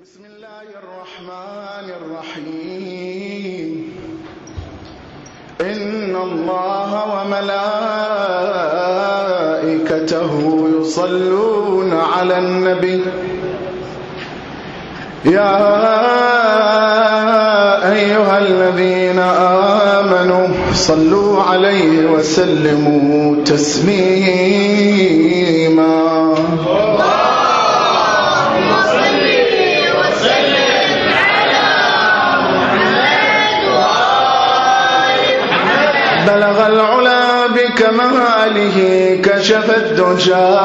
بسم الله الرحمن الرحيم. إن الله وملائكته يصلون على النبي يا أيها الذين آمنوا صلوا عليه وسلموا تسليما. بلغ العلا بكماله كشف الدجى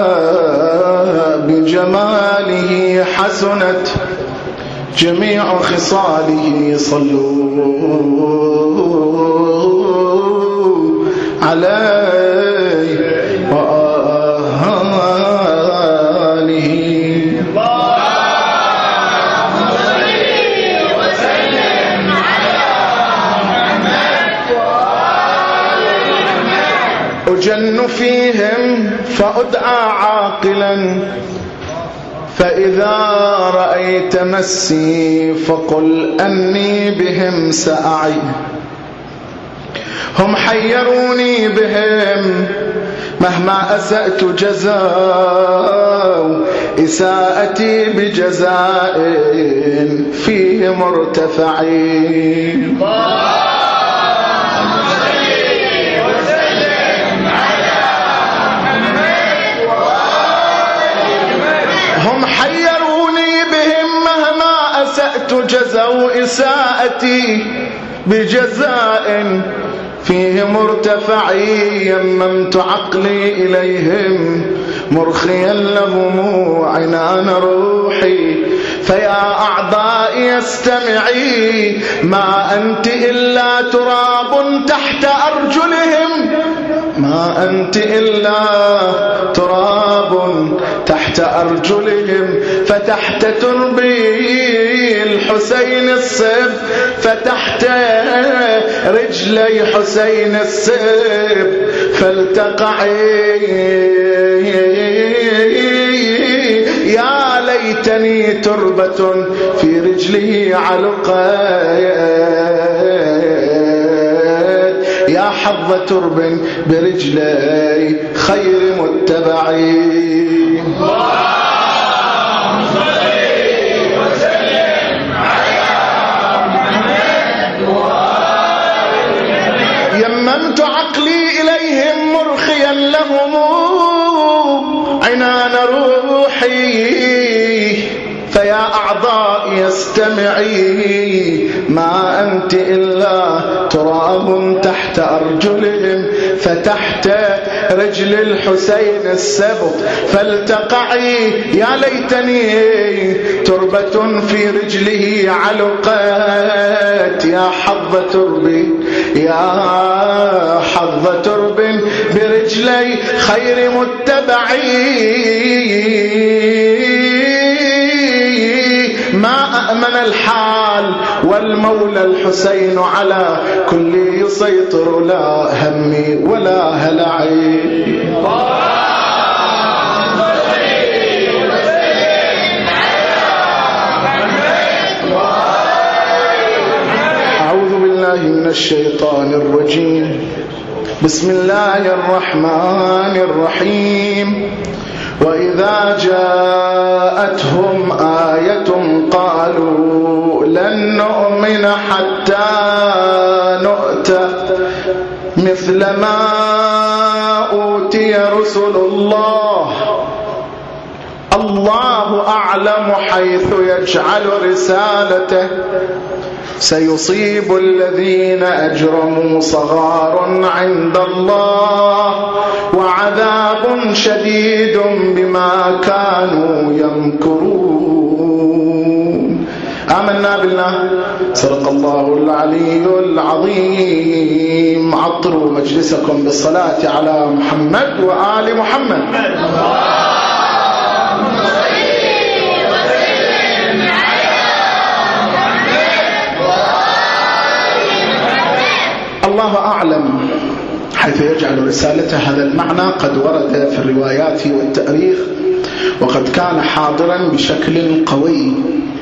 بجماله حسنت جميع خصاله. صلوا عليه وآله. أجن فيهم فأدعى عاقلا فإذا رأيت مسي فقل أني بهم سأعي. هم حيروني بهم مهما أسأت جزاء إساءتي بجزاء فيه مرتفعين. هم حيروني بهم مهما أسأت جزوا إساءتي بجزاء فيه مرتفعي. يممت عقلي إليهم مرخيا لهم عنان روحي فيا أعضائي استمعي ما أنت إلا تراب تحت أرجلهم. ما أنت إلا تراب تحت أرجلهم. فتحت تربي الحسين الصب فتحت رجلي حسين الصب فالتقعي. يا ليتني تربة في رجلي علقات يا حظ ترب برجلي خير متبعي. يممت عقلي إليهم مرخيا لهم عنان روحي فيا أعضائي استمعي ما أنت إلا تراب تحت أرجلهم. فتحت رجل الحسين السبط فالتقعي. يا ليتني تربة في رجله علقات يا حظ تربي يا حظ ترب برجلي خير متبعي. ما أأمن الحال والمولى الحسين على كل يسيطر لا همي ولا هلعي. أعوذ بالله من الشيطان الرجيم. بسم الله الرحمن الرحيم. وإذا جاءتهم آية قالوا لن نؤمن حتى نؤتى مثل ما أوتي رسل الله. الله أعلم حيث يجعل رسالته سيصيب الذين أجرموا صغار عند الله وعذاب شديد بما كانوا يمكرون. آمنا بالله صدق الله العلي العظيم. عطروا مجلسكم بالصلاة على محمد وآل محمد. الله أعلم حيث يجعل رسالته. هذا المعنى قد ورد في الروايات والتاريخ وقد كان حاضرا بشكل قوي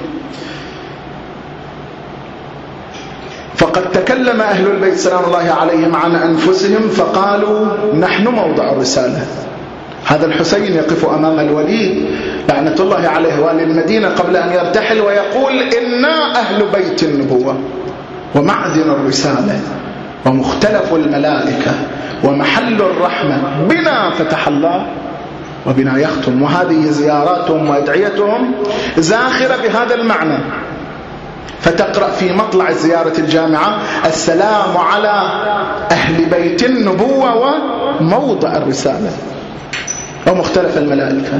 تكلم أهل البيت سلام الله عليهم عن أنفسهم فقالوا نحن موضع الرسالة. هذا الحسين يقف أمام الوليد لعنة الله عليه والي المدينة قبل أن يرتحل ويقول إنا أهل بيت النبوة ومعدن الرسالة ومختلف الملائكة ومحل الرحمة، بنا فتح الله وبنا يختم. وهذه زياراتهم وأدعيتهم زاخرة بهذا المعنى. فتقرأ في مطلع زيارة الجامعة السلام على أهل بيت النبوة وموضع الرسالة ومختلف الملائكة.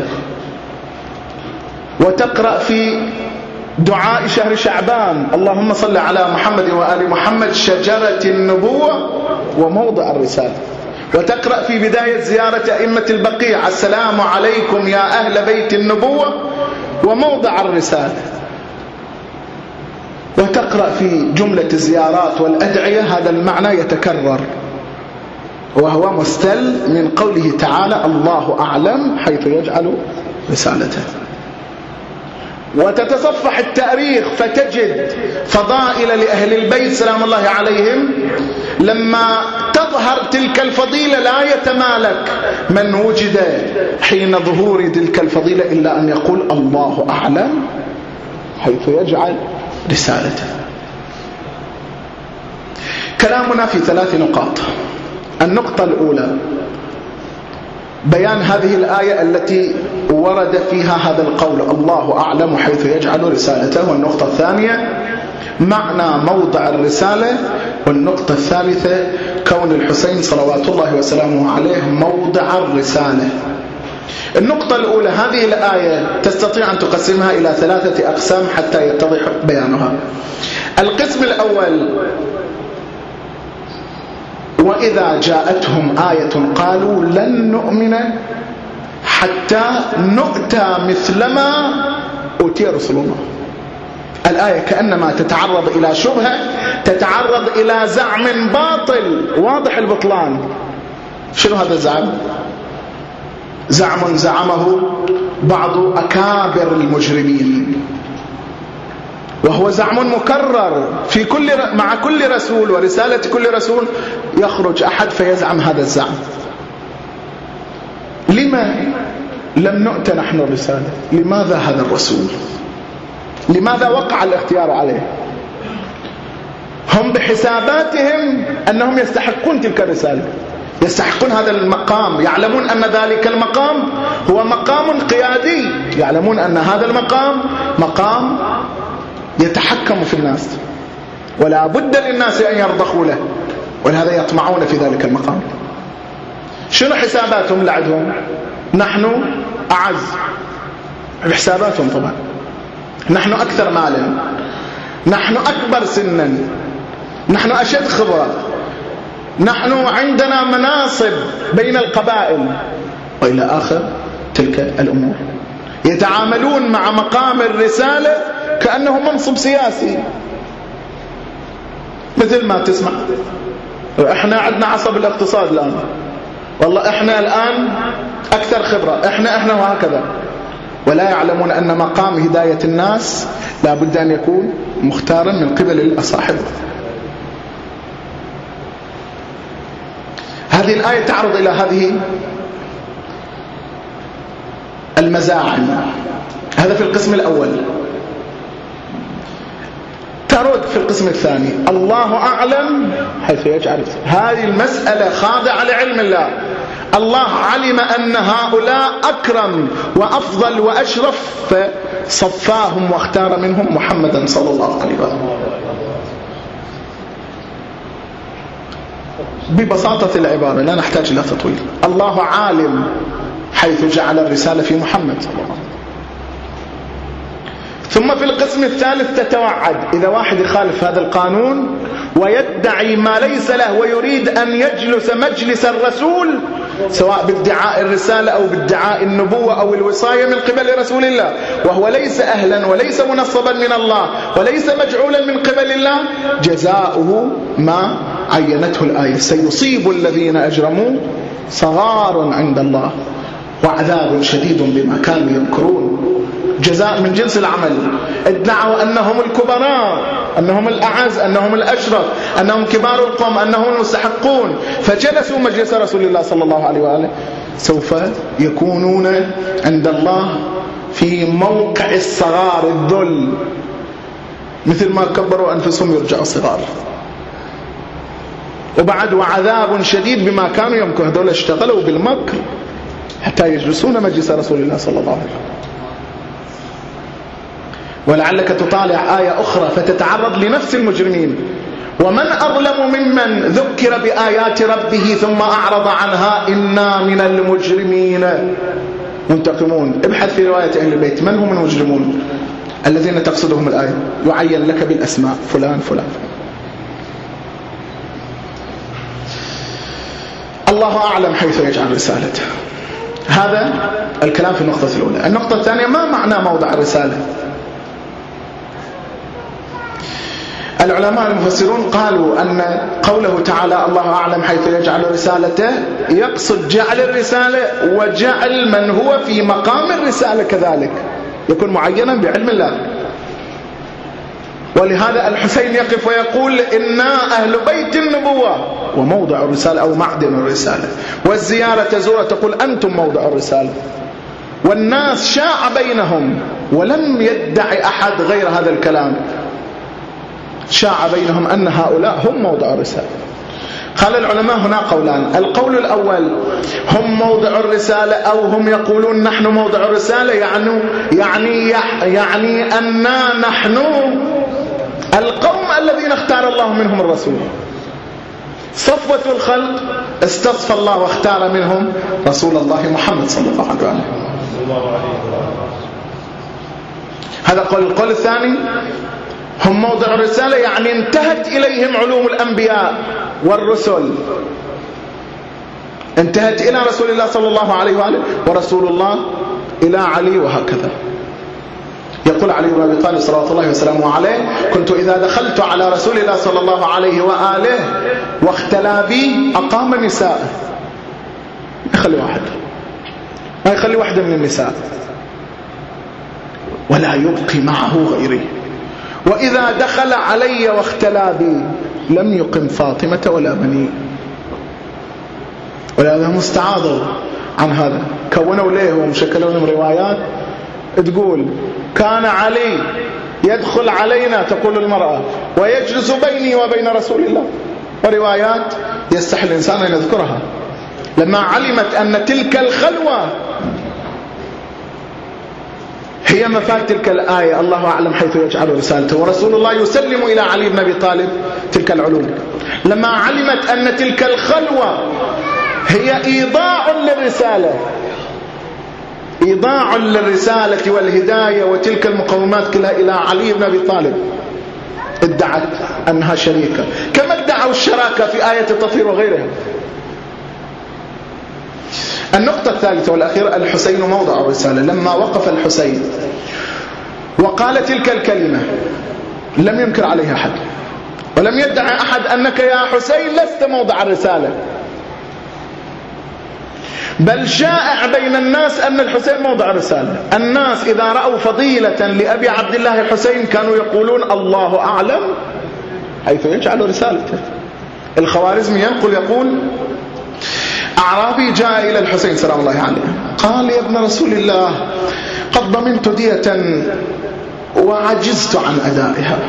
وتقرأ في دعاء شهر شعبان اللهم صل على محمد وآل محمد شجرة النبوة وموضع الرسالة. وتقرأ في بداية زيارة أئمة البقيع السلام عليكم يا أهل بيت النبوة وموضع الرسالة. وتقرأ في جملة الزيارات والأدعية هذا المعنى يتكرر، وهو مستل من قوله تعالى الله أعلم حيث يجعل رسالته. وتتصفح التاريخ فتجد فضائل لأهل البيت سلام الله عليهم. لما تظهر تلك الفضيلة لا يتمالك من وجد حين ظهور تلك الفضيلة إلا أن يقول الله أعلم حيث يجعل رسالته. كلامنا في 3 نقاط. النقطة الأولى بيان هذه الآية التي ورد فيها هذا القول الله أعلم حيث يجعل رسالته. والنقطة الثانية معنى موضع الرسالة. والنقطة الثالثة كون الحسين صلوات الله وسلامه عليه موضع الرسالة. النقطة الأولى هذه الآية تستطيع أن تقسمها إلى 3 أقسام حتى يتضح بيانها. القسم الأول وإذا جاءتهم آية قالوا لن نؤمن حتى نؤتى مثلما أوتي رسل الله. الآية كأنما تتعرض إلى شبهة، تتعرض إلى زعم باطل واضح البطلان. شنو هذا الزعم؟ زعم زعمه بعض أكابر المجرمين، وهو زعم مكرر في مع كل رسول ورسالة كل رسول يخرج أحد فيزعم هذا الزعم. لما لم نؤت نحن الرسالة؟ لماذا هذا الرسول؟ لماذا وقع الاختيار عليه؟ هم بحساباتهم أنهم يستحقون تلك الرسالة، يستحقون هذا المقام، يعلمون أن ذلك المقام هو مقام قيادي، يعلمون أن هذا المقام مقام يتحكم في الناس ولا بد للناس أن يرضخوا له، ولهذا يطمعون في ذلك المقام. شنو حساباتهم لعدهم؟ نحن أعز بحساباتهم طبعا، نحن أكثر مالا، نحن أكبر سنا، نحن أشد خبرة، نحن عندنا مناصب بين القبائل وإلى آخر تلك الأمور. يتعاملون مع مقام الرسالة كأنه منصب سياسي، مثل ما تسمع احنا عندنا عصب الاقتصاد الآن، والله احنا الآن أكثر خبرة، احنا وهكذا، ولا يعلمون أن مقام هداية الناس لا بد أن يكون مختارا من قبل الأصاحب. هذه الآية تعرض إلى هذه المزاعم. هذا في القسم الأول. ترد في القسم الثاني الله أعلم حيث يجعل. هذه المسألة خاضعة لعلم الله. الله علم أن هؤلاء أكرم وأفضل وأشرف فصفاهم واختار منهم محمدا صلى الله عليه وسلم. ببساطة العبارة لا نحتاج إلى تطويل، الله عالم حيث جعل الرسالة في محمد صلى الله عليه وسلم. ثم في القسم الثالث تتوعد إذا واحد يخالف هذا القانون ويدعي ما ليس له ويريد أن يجلس مجلس الرسول سواء بادعاء الرسالة أو بادعاء النبوة أو الوصاية من قبل رسول الله وهو ليس أهلا وليس منصبا من الله وليس مجعولا من قبل الله، جزاؤه ما عينته الآية: سيصيب الذين أجرموا صغار عند الله وعذاب شديد بما كانوا يمكرون. جزاء من جنس العمل. ادعوا أنهم الكبراء، أنهم الأعز، أنهم الأشرف، أنهم كبار القوم، أنهم المستحقون، فجلسوا مجلس رسول الله صلى الله عليه وآله. سوف يكونون عند الله في موقع الصغار، الذل، مثل ما كبروا أنفسهم يرجعوا صغار. وبعد وعذاب شديد بما كانوا يمكرون. هذول اشتغلوا بالمكر حتى يجلسون مجلس رسول الله صلى الله عليه وسلم. ولعلك تطالع آية أخرى فتتعرض لنفس المجرمين. ومن أظلم ممن ذكر بآيات ربه ثم أعرض عنها إنا من المجرمين منتقمون. ابحث في رواية أهل البيت من هم المجرمون الذين تقصدهم الآية، يعين لك بالأسماء فلان فلان. الله أعلم حيث يجعل رسالته. هذا الكلام في النقطة الأولى. النقطة الثانية، ما معنى موضع الرسالة؟ العلماء المفسرون قالوا أن قوله تعالى الله أعلم حيث يجعل رسالته يقصد جعل الرسالة وجعل من هو في مقام الرسالة كذلك يكون معينا بعلم الله. ولهذا الحسين يقف ويقول إنا أهل بيت النبوة وموضع الرسالة أو معدن الرسالة. والزيارة تزور تقول أنتم موضع الرسالة. والناس شاع بينهم ولم يدعي أحد غير هذا الكلام، شاع بينهم أن هؤلاء هم موضع الرسالة. قال العلماء هنا قولان. القول الأول هم موضع الرسالة أو هم يقولون نحن موضع الرسالة، يعني أننا نحن القوم الذين اختار الله منهم الرسول. صفوة الخلق استصفى الله واختار منهم رسول الله محمد صلى الله عليه وسلم. هذا قول. القول الثاني هم موضع الرسالة يعني انتهت إليهم علوم الأنبياء والرسل، انتهت إلى رسول الله صلى الله عليه وآله، ورسول الله إلى علي، وهكذا. يقول علي بن أبي طالب صلى الله عليه وسلم عليه كنت إذا دخلت على رسول الله صلى الله عليه وآله واختلى بي أقام نساء، ما يخلي واحدة من النساء، ولا يبقي معه غيري. وإذا دخل علي واختلى بي لم يقم فاطمة ولا بني. ولهذا مستعاضوا عن هذا، كونوا ليه ومشكلوا لهم روايات تقول كان علي يدخل علينا تقول المرأة ويجلس بيني وبين رسول الله، وروايات يستحي الإنسان أن يذكرها. لما علمت أن تلك الخلوة هي مفاد تلك الآية الله أعلم حيث يجعل رسالته، ورسول الله يسلم إلى علي بن أبي طالب تلك العلوم، لما علمت أن تلك الخلوة هي إيضاع للرسالة والهداية وتلك المقومات كلها إلى علي بن أبي طالب، ادعت أنها شريكة، كما ادعوا الشراكة في آية التطهير وغيرها. النقطة الثالثة والأخيرة، الحسين موضع الرسالة. لما وقف الحسين وقال تلك الكلمة لم ينكر عليها أحد، ولم يدعي أحد أنك يا حسين لست موضع الرسالة، بل شائع بين الناس أن الحسين موضع الرسالة. الناس إذا رأوا فضيلة لأبي عبد الله الحسين كانوا يقولون الله أعلم حيث يجعل رسالته. الخوارزمي يقول أعرابي جاء إلى الحسين سلام الله عليه قال يا ابن رسول الله قد ضمنت دية وعجزت عن أدائها،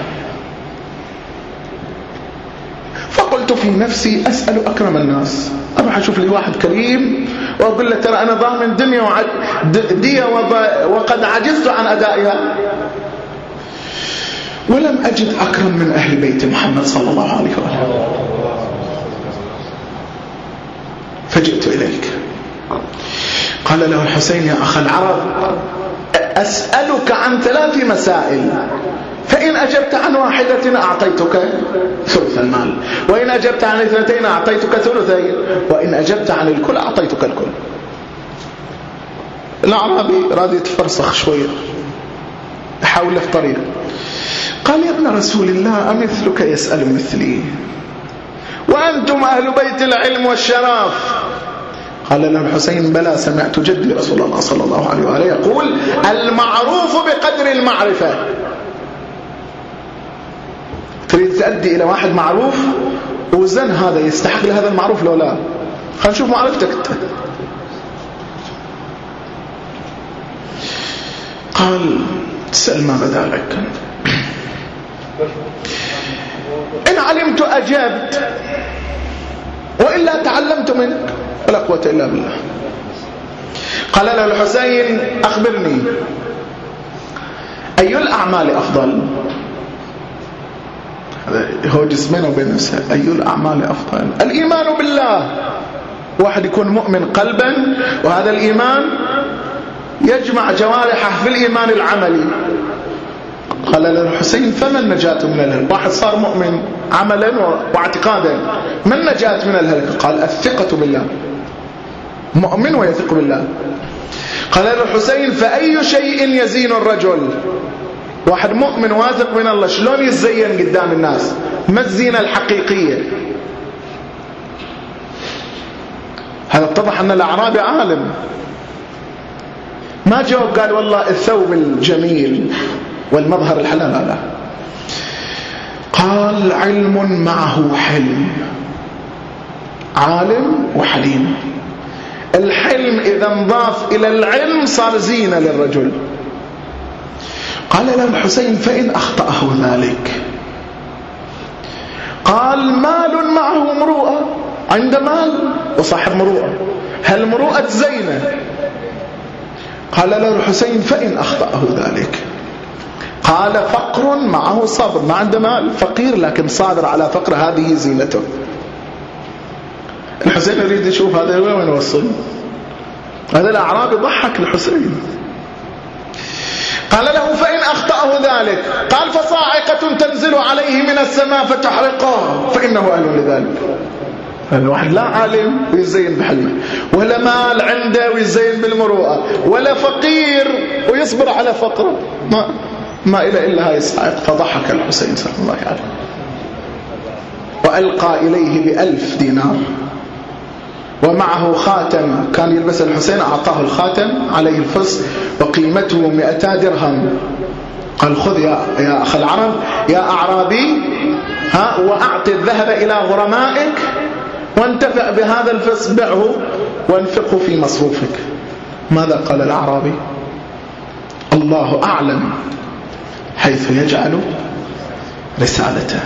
فقلت في نفسي أسأل أكرم الناس، أروح أشوف لي واحد كريم وأقول له ترى أنا ضامن دية وقد عجزت عن أدائها، ولم أجد أكرم من أهل بيت محمد صلى الله عليه وسلم، فجئت إليك. قال له الحسين يا أخ العرب أسألك عن 3 مسائل، فإن أجبت عن واحدة أعطيتك ثلث المال، وإن أجبت عن 2 أعطيتك ثلثين، وإن أجبت عن الكل أعطيتك الكل. الأعرابي راد يتفرسخ شوية حول في طريق. قال يا ابن رسول الله أمثلك يسأل مثلي وأنتم أهل بيت العلم والشرف. قال له الحسين بلى سمعت جدي رسول الله صلى الله عليه وآله يقول المعروف بقدر المعرفة. تريد تؤدي إلى واحد معروف وزن هذا يستحق لهذا المعروف لو لا. خلينا نشوف معرفتك انت. قال تسأل ما بدا لك، إن علمت أجبت وإلا تعلمت منك ولا قوة إلا بالله. قال له الحسين أخبرني أي الأعمال أفضل؟ هو جسمنا وبين نفسه. أي الأعمال أفضل؟ الإيمان بالله. واحد يكون مؤمن قلبا وهذا الإيمان يجمع جوارحه في الإيمان العملي. قال له الحسين فما النجاة من الهلك؟ واحد صار مؤمن عملا واعتقادا، ما النجاة من الهلك؟ قال الثقة بالله، مؤمن ويثق بالله. قال له الحسين فأي شيء يزين الرجل؟ واحد مؤمن واثق من الله شلون يزين قدام الناس؟ ما الزينة الحقيقية؟ هذا اتضح أن الأعرابي عالم، ما جاوب قال والله الثوب الجميل والمظهر الحلال، لا. قال علم معه حلم، عالم وحليم. الحلم إذا انضاف إلى العلم صار زينة للرجل. قال له الحسين فإن أخطأه ذلك؟ قال مال معه مروءة، عند مال وصاحب مروءة، هل مروءة زينة؟ قال له الحسين فإن أخطأه ذلك؟ قال فقر معه صبر، ما عنده مال فقير لكن صابر على فقر، هذه زينته. الحسين يريد يشوف هذا وين وصل. هذا الأعرابي ضحك الحسين. قال له فإن أخطأه ذلك؟ قال فصاعقة تنزل عليه من السماء فتحرقه فإنه أهل لذلك. الواحد لا عالم ويزين بحلمه، ولا مال عنده ويزين بالمروءة، ولا فقير ويصبر على فقره، ما إلى إلا هاي الصاعقة. فضحك الحسين صلى الله عليه وسلم وألقى إليه ب1000 دينار ومعه خاتم كان يلبس الحسين، أعطاه الخاتم عليه الفص وقيمته 200 درهم. قال خذ يا أخ العرب يا أعرابي، وأعطي الذهب إلى غرمائك وانتفع بهذا الفص، بعه وانفقه في مصروفك. ماذا قال الأعرابي؟ الله أعلم حيث يجعل رسالته.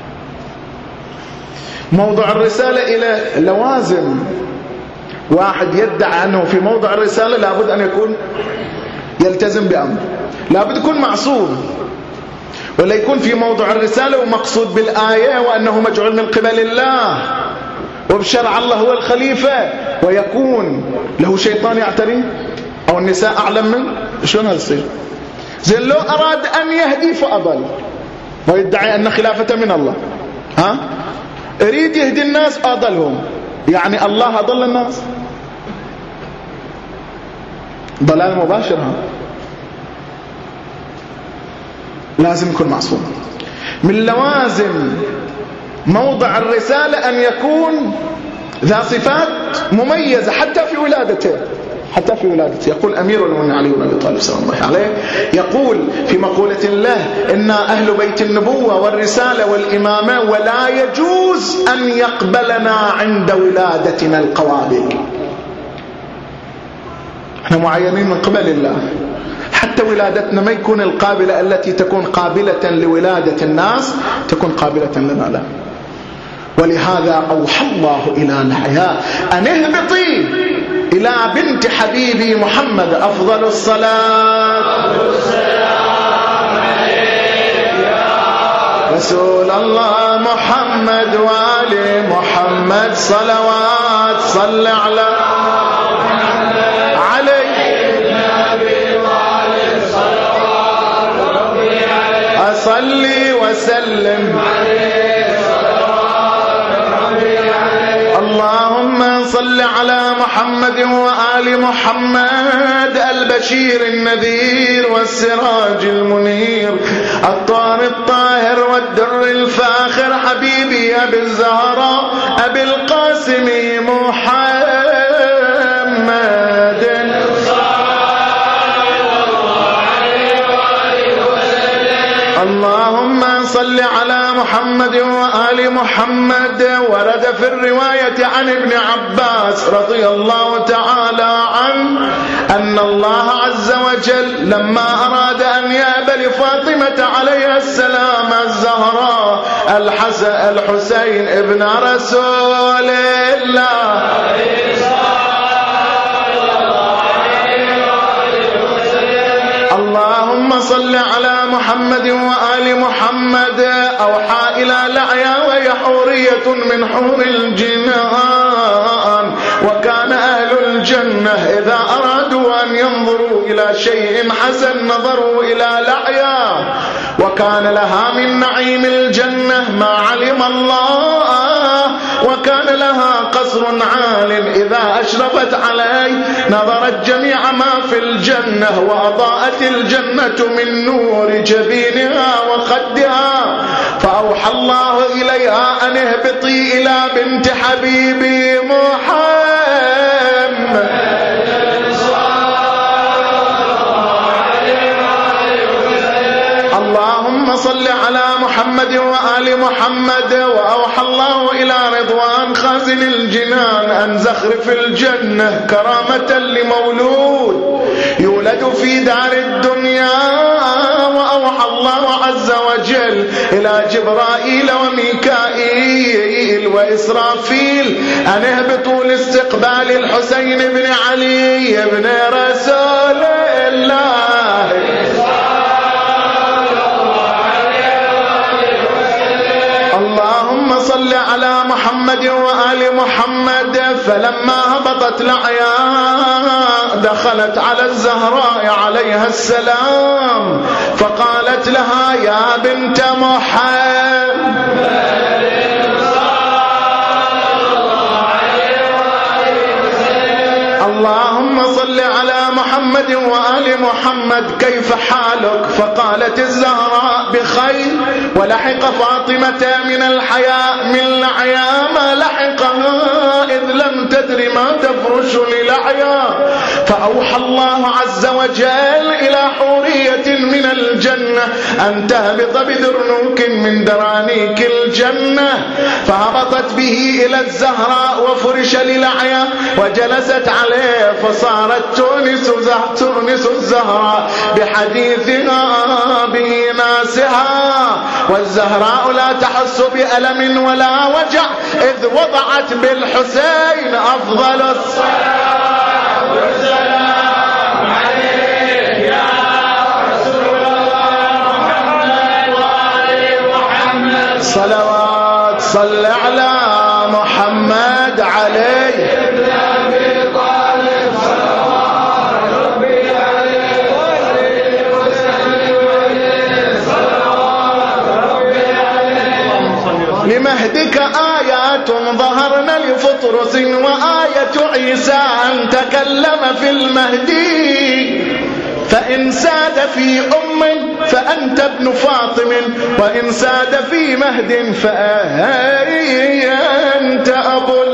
موضع الرسالة إلى لوازم. واحد يدعي أنه في موضع الرسالة لابد أن يكون يلتزم بأمر، لابد يكون معصوم، ولا يكون في موضع الرسالة ومقصود بالآية وأنه مجعول من قبل الله وبشرع الله هو الخليفة، ويكون له شيطان يعتري أو النساء أعلم منه. شلون هذا يصير؟ زين لو أراد أن يهدي فأضل ويدعي أن خلافته من الله، يريد يهدي الناس أضلهم، يعني الله أضل الناس؟ ضلال مباشر. لازم يكون معصوم. من لوازم موضع الرسالة أن يكون ذا صفات مميزة حتى في ولادته. يقول أمير المؤمنين علي بن أبي طالب صلى الله عليه يقول في مقولة له إنا أهل بيت النبوة والرسالة والإمامة ولا يجوز أن يقبلنا عند ولادتنا القوابل. احنا معينين من قبل الله، حتى ولادتنا ما يكون القابلة التي تكون قابلة لولادة الناس تكون قابلة لنا لا. ولهذا أوحى الله إلى نحيا أن اهبطي إلى بنت حبيبي محمد أفضل الصلاة والسلام عليك يا رسول الله محمد وآل محمد صلوات صل على صلي وسلم عليه اللهم صل على محمد وآل محمد البشير النذير والسراج المنير الطاهر الطاهر والدر الفاخر حبيبي أبي الزهراء أبي القاسم محمد اللهم صل على محمد وآل محمد. ورد في الرواية عن ابن عباس رضي الله تعالى عنه أن الله عز وجل لما أراد أن يأب لفاطمة عليها السلام الزهراء الحسين ابن رسول الله اللهم صل على محمد وآل محمد أوحى إلى لعيا وهي حورية من حور الجنان. وكان أهل الجنة إذا أرادوا أن ينظروا إلى شيء حسن نظروا إلى لعيا، وكان لها من نعيم الجنة ما علم الله، وكان لها قصر عال إذا أشرفت عليه نظرت جميع ما في الجنة، وأضاءت الجنة من نور جبينها وخدها. فأوحى الله إليها أن اهبطي إلى بنت حبيبي محمد. اللهم صل على محمد وآل محمد. وأوحى الله إلى رضوان خازن الجنان أن زخرف الجنة كرامة لمولود يولد في دار الدنيا. وأوحى الله عز وجل إلى جبرائيل وميكائيل وإسرافيل أن اهبطوا لاستقبال الحسين بن علي بن رسول الله. اللهم صل على محمد وآل محمد. فلما هبطت لعيا دخلت على الزهراء عليها السلام فقالت لها يا بنت محمد. اللهم صل على محمد وآل محمد كيف حالك؟ فقالت الزهراء بخير. ولحق فاطمة من الحياء من لعيا ما لحقها إذ لم تدر ما تفرش للعيا. فأوحى الله عز وجل إلى حورية من الجنة أن تهبط بدرنوك من درانيك الجنة. فهبطت به إلى الزهراء وفرش للعيا وجلست عليه فصارت تونس الزهراء بحديثها بإناسها. والزهراء لا تحس بألم ولا وجع إذ وضعت بالحسين أفضل الصلاة والسلام عليه يا رسول الله محمد وآل محمد. صلوات صل على محمد عليه لمهدك آيات ظهرن لفطرس وآية عيسى أن تكلم في المهدي. فإن ساد في أم فأنت ابن فاطم وإن ساد في مهد فأنت أبو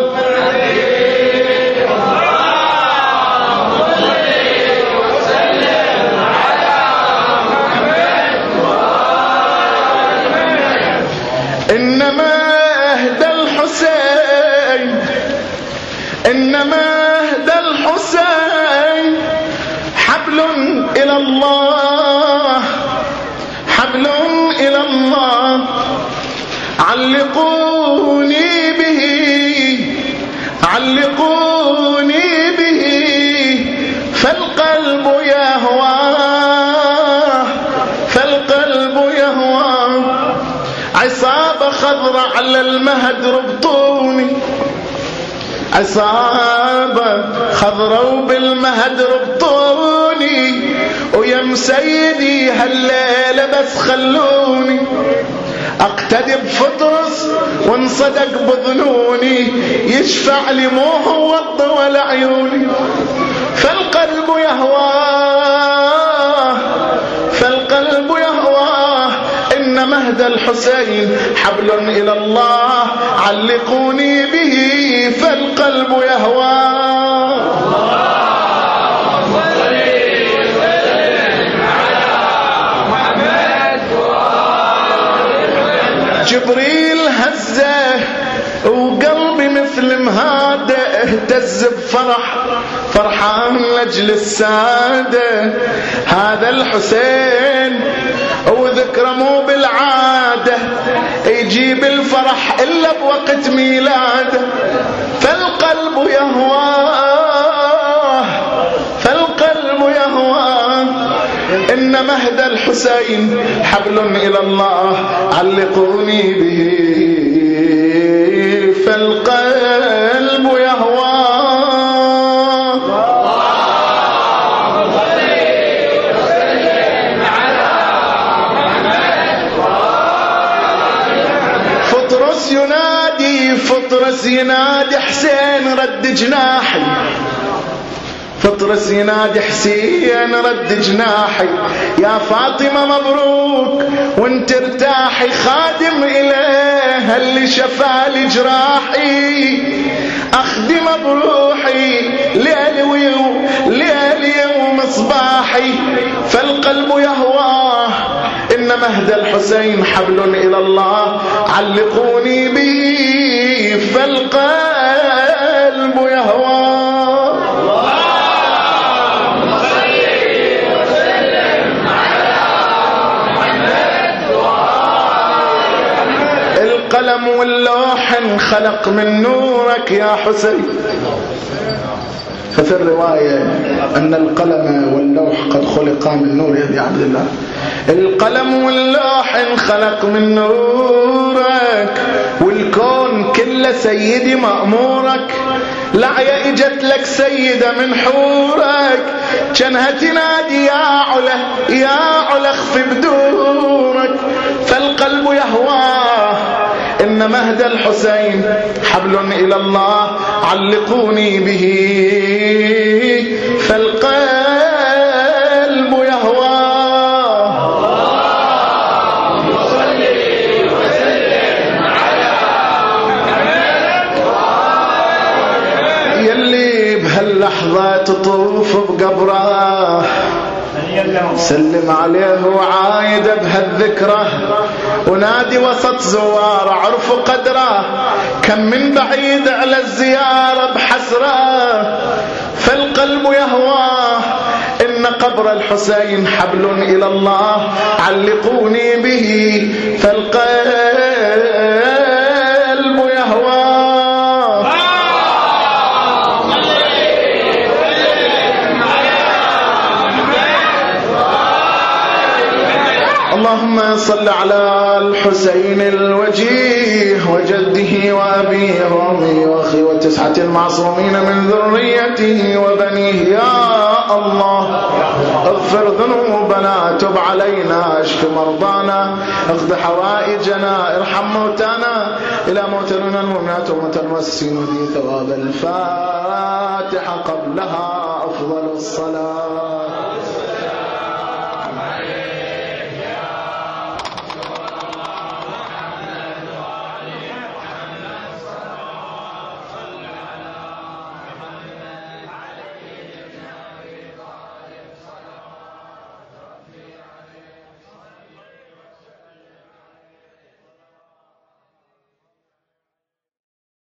إنما اهدى الحسين حبل إلى الله حبل إلى الله علقوني به فالقلب يهوى عصابة خضراء على المهد ربطوني عصابة خضراء بالمهد ربطوني ويم سيدي هالليلة بس خلوني اقتدي بفطرس وانصدق بظنوني يشفع لي مو هو الضوى لعيوني فالقلب يهواه إن مهد الحسين حبل إلى الله علقوني به فالقلب يهواه. اللهم صل وسلم على محمد جبريل هزه وقلبي مثل مهاده اهتز بفرح فرحان لأجل السادة. هذا الحسين وذكره مو بالعادة يجيب الفرح إلا بوقت ميلاده. فالقلب يهواه فالقلب يهواه إن مهد الحسين حبل إلى الله علقوني به. فالقلب يهواه. فطرس ينادي حسين رد جناحي. فطرس ينادي حسين رد جناحي. يا فاطمة مبروك وانت ارتاحي. خادم إله اللي شفالي جراحي. أخدم بروحي ليلي ومصباحي. فالقلب يهواه إن مهد الحسين حبل إلى الله علقوني به. فالقلب يهواه. القلم واللوح انخلق من نورك يا حسين. ففي الرواية أن القلم واللوح قد خلقا من نور يا عبد الله. القلم واللوح انخلق من نورك والكون كله سيدي مأمورك. لعيا اجت لك سيدة من حورك كانها تنادي يا علا اخفي بدورك. فالقلب يهواه إن مهد الحسين حبل إلى الله علقوني به. فالقلب يهواه. يلي بهاللحظة تطوف بقبره سلم عليه وعايد بهالذكرى ونادي وسط زوار عرفوا قدره. كم من بعيد على الزيارة بحسرة. فالقلب يهواه إن قبر الحسين حبل إلى الله علقوني به. فالقلب يهواه. اللهم صل على الحسين الوجيه وجده وأبيه وأمه وأخيه والتسعة المعصومين من ذريته وبنيه. يا الله اغفر ذنوبنا تب علينا اشف مرضانا اقض حوائجنا ارحم موتانا. إلى موتنا المؤمنات وموتى المؤسسين ودي ثواب الفاتحة قبلها أفضل الصلاة.